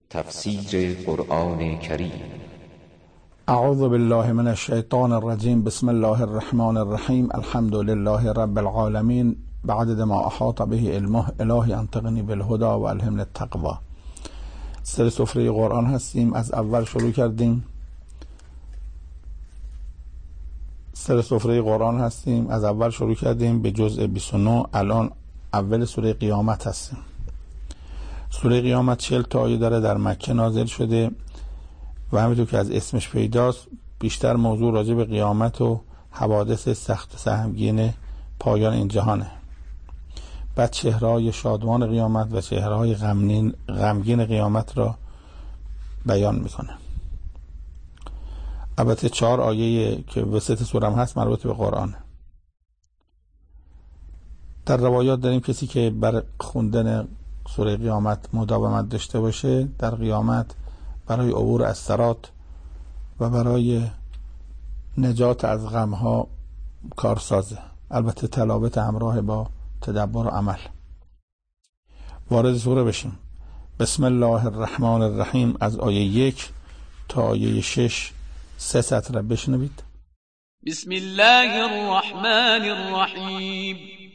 تفسیر قرآن کریم. اعوذ بالله من الشیطان الرجیم. بسم الله الرحمن الرحیم. الحمد لله رب العالمین. بعدد ما احاط به علمه. الهی انطقنی بالهدى و الهمنی التقوی. سر سفره قرآن هستیم. از اول شروع کردیم. به جزء 29. الان اول سوره قیامت هستیم. سوره قیامت 40 تا آیه داره، در مکه نازل شده و همینطور که از اسمش پیداست بیشتر موضوع راجع به قیامت و حوادث سخت و سهمگین پایان این جهانه. بعد چهره‌های شادمان قیامت و چهره‌های غمگین قیامت را بیان میکنه. البته 4 آیه که وسط سوره هست مربوط به قرآن. در روایات داریم کسی که بر خوندن سوره قیامت مداومت داشته باشه در قیامت برای عبور از صراط و برای نجات از غمها کارسازه. البته تلاوت همراه با تدبر و عمل. وارد سوره بشیم. بسم الله الرحمن الرحیم. از آیه 1 تا آیه 6 3 سطر بشنوید. بسم الله الرحمن الرحیم.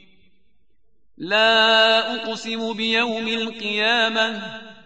لا اقسم بیوم القیامة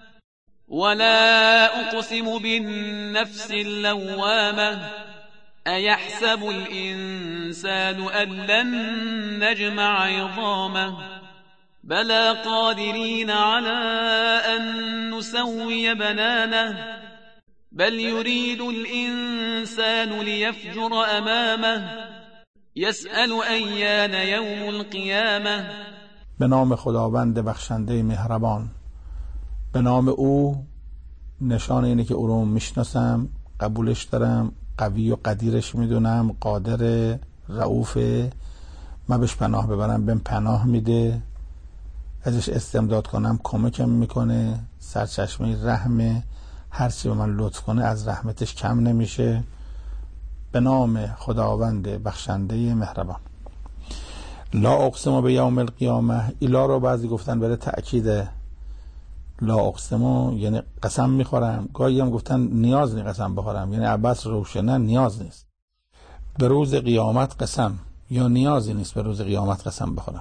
ولا اقسم بالنفس اللوامة ایحسب الانسان ان لن نجمع عظامه بلى قادرین على ان نسوی بنانه بل يريد الانسان ليفجر امامه يسأل أيان يوم القيامة. به نام خداوند بخشنده مهربان. به نام او، نشان اینه که او رو میشناسم، قبولش دارم، قوی و قدیرش میدونم، قادر، رؤوفه، من بهش پناه ببرم بهم پناه میده، ازش استمداد کنم کمکم میکنه، سرچشمه رحمه، هرچی به من لطف کنه از رحمتش کم نمیشه. به نام خداوند بخشنده مهربان. لا اقسم بیوم القیامه. ایلا رو بعضی گفتن برای تأکید لا اقسم یعنی قسم میخورم، گاهی هم گفتن نیاز نیست قسم بخورم، یعنی عباس روشنه نیاز نیست به روز قیامت قسم، یا نیازی نیست به روز قیامت قسم بخورم.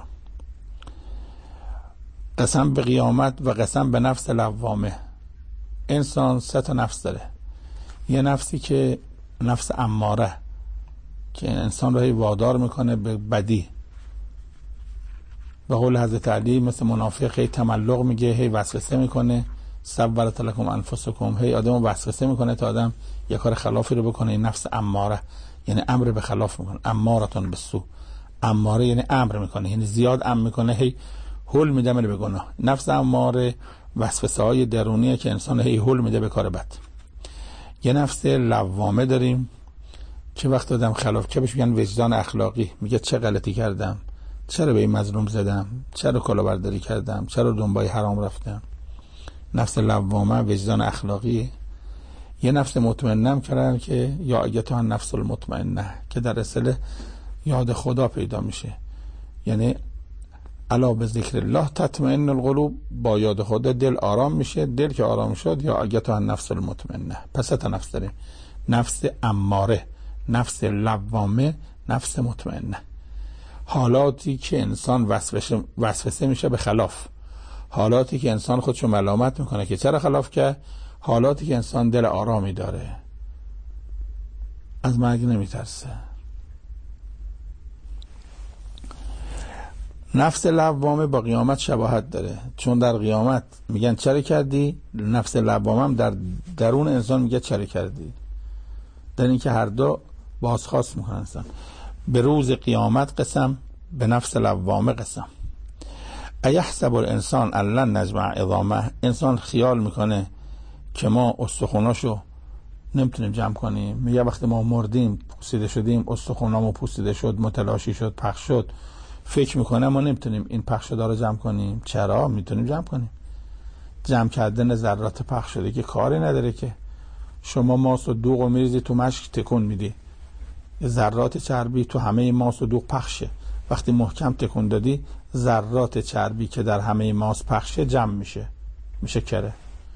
قسم به قیامت و قسم به نفس لوامه. انسان 3 تا نفس داره. یه نفسی که نفس اماره که انسان رو وادار میکنه به بدی، به قول حضرت علی مثل منافق تملق میگه، وسوسه میکنه، سولت لکم انفسکم، آدمو وسوسه میکنه تا آدم یه کار خلافی رو بکنه. این نفس اماره یعنی امر به خلاف میکنه. امارتون بالسوء. اماره یعنی امر میکنه، یعنی زیاد امر میکنه، هول میده به گناه. نفس اماره وسوسه های درونیه که انسان هول میده به کار بد. یه نفس لوامه داریم که وقت آدم خلاف که بهش میگن وجدان اخلاقی، میگه چه غلطی کردم، چرا به این مظلوم زدم، چرا کلاهبرداری کردم، چرا دنبال حرام رفتم. نفس لوامه وجدان اخلاقی. یه نفس مطمئنم کردن که یا ایتها النفس المطمئنه که در اصل یاد خدا پیدا میشه، یعنی الا به ذکر الله تطمئن القلوب، با یاد خدا دل آرام میشه. دل که آرام شد یا ایتها النفس المطمئنه. پس تا نفس داریم: نفس اماره، نفس لوامه، نفس مطمئنه. حالاتی که انسان وسوسه میشه به خلاف، حالاتی که انسان خودشو ملامت میکنه که چرا خلاف کرد، حالاتی که انسان دل آرامی داره، از مرگ نمیترسه. نفس لوامه با قیامت شباهت داره، چون در قیامت میگن چرا کردی، نفس لوامه هم در درون انسان میگه چرا کردی، در این که هر دو بازخواست میکنن انسان. به روز قیامت قسم، به نفس لوامه قسم. ایحسب الانسان ان لن نجمع عظامه. انسان خیال میکنه که ما استخوناشو نمیتونیم جمع کنیم. میگه وقتی ما مردیم پوسیده شدیم، استخونامو پوسیده شد، متلاشی شد، پخش شد، فکر میکنه ما نمیتونیم این پخش شده رو جمع کنیم. چرا میتونیم جمع کنیم؟ جمع کردن ذرات پخش شده که کاری نداره که. شما ماست و دوغ رو میریزی تو مشک تکون میدی، ذرات چربی تو همه ماست و دوغ پخشه. وقتی محکم تکون دادی ذرات چربی که در همه ماست پخشه جمع میشه کره.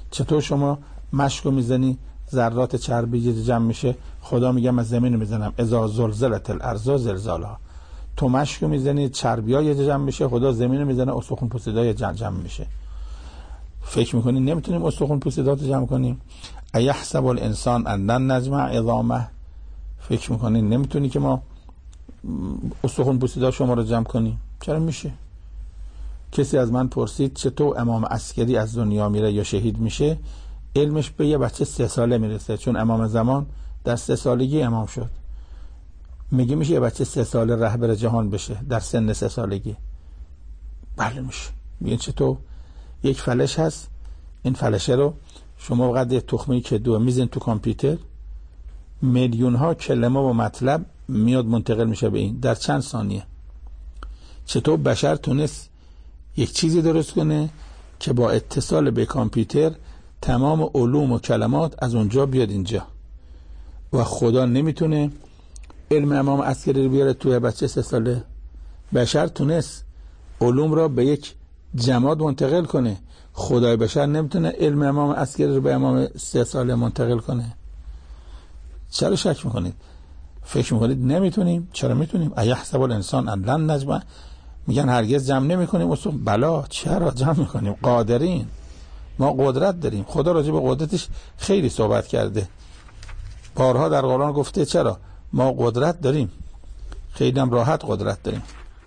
چطور شما مشکو میزنی ذرات چربی جمع میشه؟ خدا میگه من زمین میزنم اذا زلزلت الارض زلزالها. تو مشکو میزنی چربیای جمع میشه، خدا زمین میزنه استخوان پوسیدای جمع میشه. فکر میکنی نمیتونیم استخوان پوسیدات جمع کنیم؟ ایحسب الانسان ان لن نجمع عظامه. فکر میکنی نمیتونی که ما استخوان پوسیدات شما رو جمع کنیم؟ چرا میشه. کسی از من پرسید چطور امام عسکری از دنیا میره یا شهید میشه؟ علمش به یه بچه 3 ساله میرسه، چون امام زمان در 3 سالگی امام شد. میگه میشه یه بچه 3 ساله رهبر جهان بشه در سن 3 سالگی؟ بله میشه. میگه چطور؟ یک فلش هست، این فلشه رو شما وقت یه تخمه کدو میزین تو کامپیوتر، میلیون ها کلمه و مطلب میاد منتقل میشه به این در چند ثانیه. چطور بشر تونست یک چیزی درست کنه که با اتصال به کامپیوتر تمام علوم و کلمات از اونجا بیاد اینجا؟ و خدا نمیتونه علم امام عسکری رو بیاره توی بچه 3 ساله؟ بشر تونست علوم را به یک جماد منتقل کنه، خدای بشر نمیتونه علم امام عسکری رو به امام 3 ساله منتقل کنه؟ چرا شک میکنید؟ فکر میکنید نمیتونیم؟ چرا میتونیم. ایحسب الانسان ان لن نجمع. میگن هرگز جمع نمیکنیم اصلا. بلا چرا جمع میکنیم؟ قادرین، ما قدرت داریم. خدا راجع به قدرتش خیلی صحبت کرده، بارها در قرآن گفته چرا ما قدرت داریم، خیلی هم راحت قدرت داریم.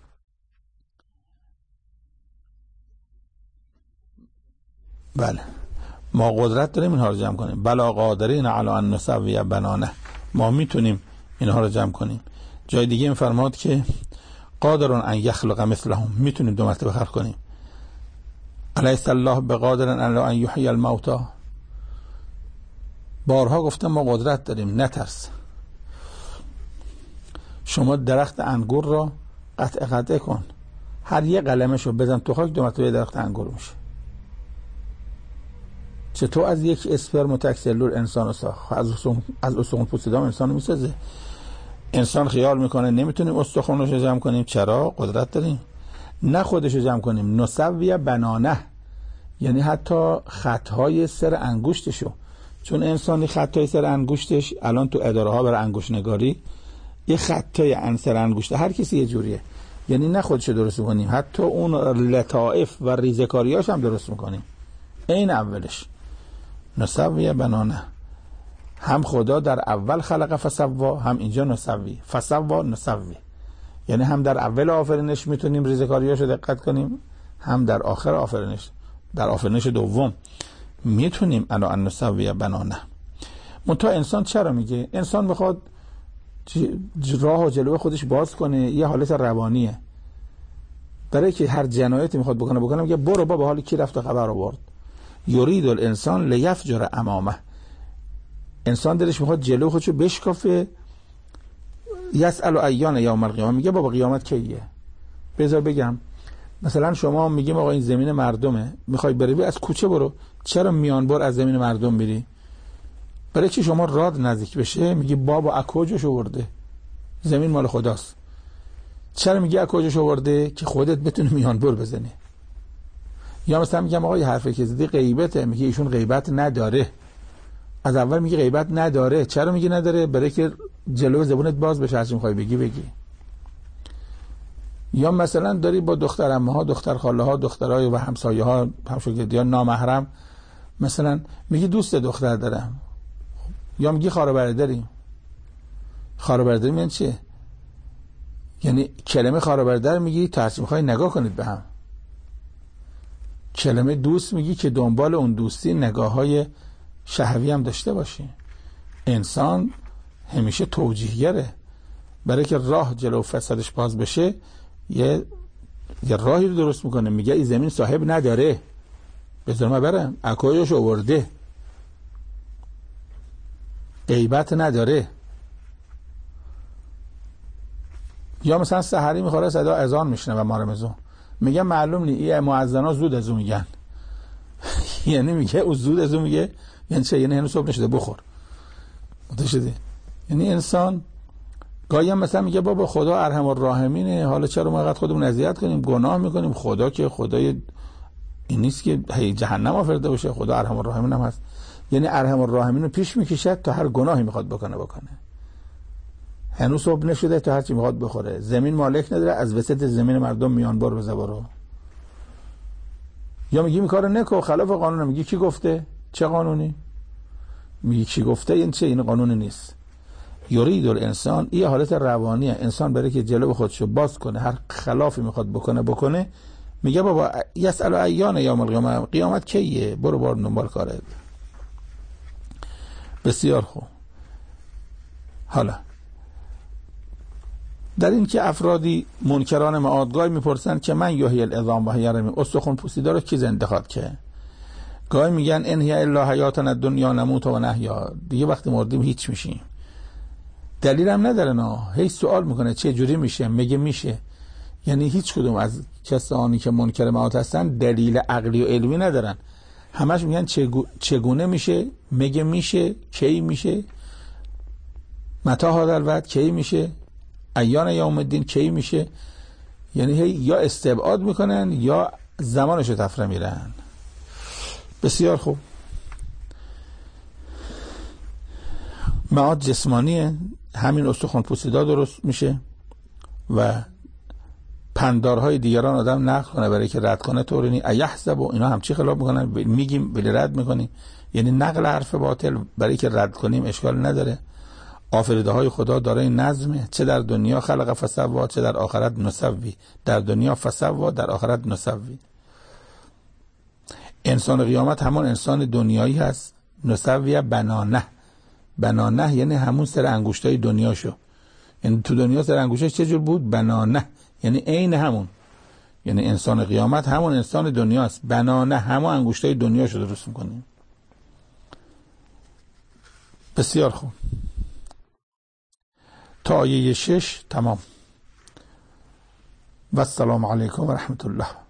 بله ما قدرت داریم اینها رو جمع کنیم. بلا قادرین علی ان نسوی بنانه. ما میتونیم اینها رو جمع کنیم. جای دیگه این فرماد که قادرون ان یخلق مثلهم، میتونیم 2 مرتبه خلق کنیم. الیس الله بقادر ان یحیی الموتى. بارها گفتم ما قدرت داریم، نترس. شما درخت انگور را قطع کن، هر یه قلمشو بزن تو خاک 2 مرتبه درخت انگور میشه. چطور از یک اسپرم و تک سلول انسان رو ساخت؟ از استخوان پوسیدام انسان رو میسازه. انسان خیال میکنه نمیتونیم استخوانش رو جمع کنیم. چرا؟ قدرت داریم. نه خودش رو جمع کنیم، نسوی بنانه، یعنی حتی خطهای سر انگشتشو. چون انسانی خطهای سر انگشتش الان تو اداره ها برای انگشت نگاری یه خطای سر انگشت هر کسی یه جوریه، یعنی نه خودش رو درست کنیم، حتی اون لطائف و ریزکاریاش هم درست میکنیم. این اولش نسوی بنانه. هم خدا در اول خلق فسوا، هم اینجا نسوی فسوا نسوی، یعنی هم در اول آفرینش میتونیم ریزکاریاشو دقت کنیم، هم در آخر آفرینش، در آفرینش دوم میتونیم الا ان نسوی بنانه. منتها انسان چرا میگه؟ انسان میخواد راه و جلوه خودش باز کنه، یه حالت روانیه. برای که هر جنایتی میخواد بکنه میگه برو بابا حالی کی رفت خبر آورد. یرید الانسان لیفجر امامه. انسان دلش میخواد جلو خودشو بشکافه. یسأل ایان یوم القیامه، میگه بابا قیامت کیه؟ بذار بگم. مثلا شما میگیم آقا این زمین مردمه، میخوای بری از کوچه برو. چرا میانبر از زمین مردم میری؟ برای چی شما راد نزدیک بشه میگی بابا از کجاش آورده؟ زمین مال خداست. چرا میگی از کجاش آورده؟ که خودت بتونی میانبر بزنی. یا مثلا میگم آقا یه حرفی که زدی غیبته، میگه ایشون غیبت نداره. از اول میگه غیبت نداره. چرا میگه نداره؟ برای که جلو زبونت باز بشه، هرچی میخوای بگی. یا مثلا داری با دختر عمه ها، دختر خاله ها، دخترای و همسایه ها، همشاگردیان نامحرم، مثلا میگی دوست دختر دارم. یا میگی خواهر برادری. خواهر برادری یعنی چیه؟ یعنی کلمه خواهر برادر میگی تا هرچی میخوای نگاه کنید به هم. کلمه دوست میگی که دنبال اون دوستی نگاه های شهوی هم داشته باشی. انسان همیشه توجیهگره. برای که راه جلو فسادش باز بشه یه راهی رو درست میکنه. میگه این زمین صاحب نداره، بذار ما برم. اکویش آورده، غیبت نداره. یا مثلا سحری میخوره صدا اذان میشنه و مارمزون، میگه معلوم نی این مؤذنا زود از اون میگن. یعنی میگه او زود از اون میگه، یعنی چه؟ یعنی هنوز صبح نشده بخور. متوجه؟ یعنی انسان گاهی هم مثلا میگه بابا خدا ارحم الراحمینه، حالا چرا ما اینقدر خودمون اذیت کنیم، گناه میکنیم. خدا که خدای این نیست که هی جهنم آفریده باشه. خدا ارحم الراحمین هم هست، یعنی ارحم الراحمین رو پیش میکشد تا هر گناهی میخواد بکنه. هنوز صبح نشده تا هر چی میخواد بخوره. زمین مالک نداره، از وسط زمین مردم میان بار بزه برو. یا میگی این کارو نکن، خلاف قانونه. میگی کی گفته؟ چه قانونی؟ میگی کی گفته؟ این چه؟ این قانونی نیست. یرید الانسان، این حالت روانیه. انسان برای که جلو خودشو باز کنه، هر خلافی میخواد بکنه میگه بابا یسأل ایان یوم القیامه، قیامت کیه؟ برو بار دنبال کارت. بسیار خوب. حالا در این که افرادی منکران معادگاه میپرسن که من یحیی العظام و هی رمیم، استخوان پوسیده رو کی زنده خواد که؟ گاهی میگن ان هی الا حیاتنا الدنیا نموت و نحیا، دیگه وقتی مردیم هیچ میشیم. دلیل هم نداره نه، هی سوال میکنه چه جوری میشه؟ میگه میشه. یعنی هیچ کدوم از کسانی که منکر معاد هستن دلیل عقلی و علمی ندارن، همش میگن چگونه میشه، میگه میشه، کی میشه، متى هذا الوعد، کی میشه، ایان یوم الدین، کی میشه. یعنی هی یا استبعاد میکنن یا زمانشو تفره میرن. بسیار خوب. معاد جسمانیه، همین استخوان پوسیده درست میشه و پندارهای دیگران آدم نقل کنه برای که رد کنه. طوری ایحسب و اینا هم چی خلاف میکنن؟ میگیم ولی رد میکنیم، یعنی نقل حرف باطل برای که رد کنیم اشکال نداره. آفریده های خدا دارای نظمه، چه در دنیا خلق فسوا چه در آخرت نسوی. در دنیا فسوا، در آخرت نسوی. انسان قیامت همون انسان دنیایی هست. نسوی بنانه، بنانه یعنی همون سر انگشتای دنیاشو. یعنی تو دنیا سر انگشتش چه جور بود؟ بنانه، یعنی عین همون. یعنی انسان قیامت همون انسان دنیاست، بنانه همون انگشتای دنیاشو درست میکنیم. بسیار خوب. تا آیه 6 تمام. و السلام علیکم و رحمت الله.